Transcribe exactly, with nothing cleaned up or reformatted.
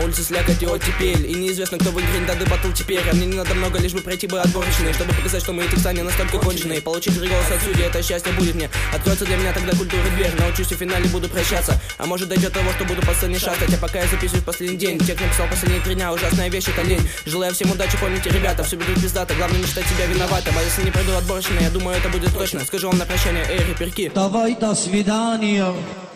улице слякоть и оттепель. И неизвестно, кто выиграет дады батл теперь. А мне не надо много, лишь бы пройти бы отборочные, чтобы показать, что мои текста не настолько конченые. Получить три голоса от судьи, это счастье будет мне. Откроется для меня тогда культура дверь. Научусь и в финале буду прощаться. А может дойдет того, что буду по сцене шастать. А пока я записываюсь последний день. Тех написал последние три дня, ужасная вещь, это лень. Желаю всем удачи, помните, ребята, все будет пиздато. Главное не считать себя виноватым. А если не пройду отборочные, я думаю, это будет точно. Скажу вам на прощание, эй, реперки. Давай, до свидания.